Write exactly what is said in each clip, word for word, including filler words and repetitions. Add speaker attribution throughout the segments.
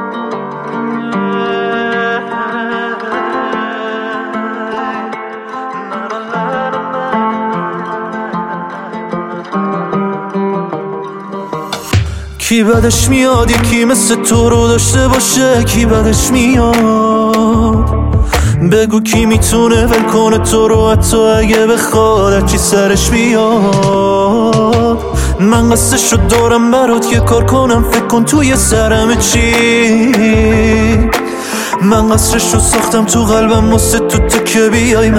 Speaker 1: کی بدش میاد یکی مثل تو رو داشته باشه؟ کی بدش میاد؟ بگو کی میتونه ول کنه تو رو حتی اگه بخواد چی سرش بیاد؟ من قصدشو دارم برات یه کار کنم، فکر کن توی سرم چی. من قصرشو ساختم تو قلبم واسه تو تو که بیای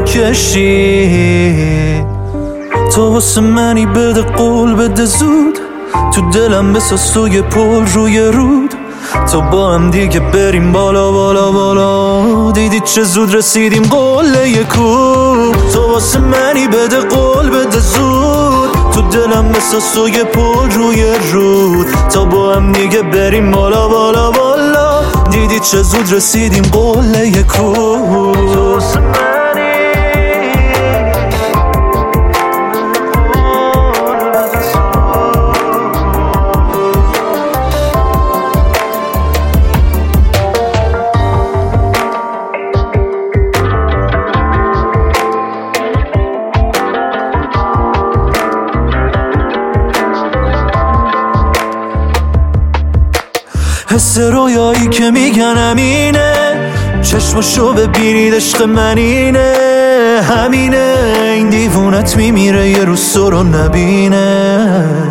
Speaker 1: ملکشی. تو واسه منی بده قول بده زود، تو دلم بساز تو یه پل روی رود، تا با هم دیگه بریم بالا بالا بالا. دیدی چه زود رسیدیم قله کوه. تو واسه منی بده قول بده زود، تو دلم بساز تو یه پل روی رود، تا با هم دیگه بریم بالا بالا بالا. دیدی چه زود رسیدیم قله کوه. تو واسه حس رویایی که میگن همینه، چشمشو ببینید عشق من اینه، همینه. این دیوونت میمیره یه روز تو رو نبینه.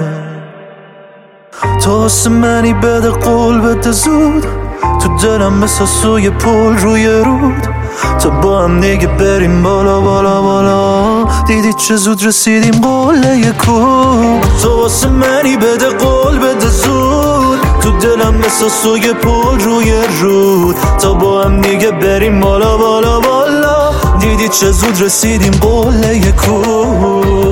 Speaker 1: تو واسه منی بده قول بده زود، تو دلم بساز تو یه پل روی رود، تا با هم دیگه بریم بالا بالا بالا. دیدی چه زود رسیدیم قله کوه. تو واسه منی بده قول بده زود، تو دلم بساز تو یه پل روی رود، تا با هم دیگه بریم بالا بالا بالا. دیدی چه زود رسیدیم قله کوه.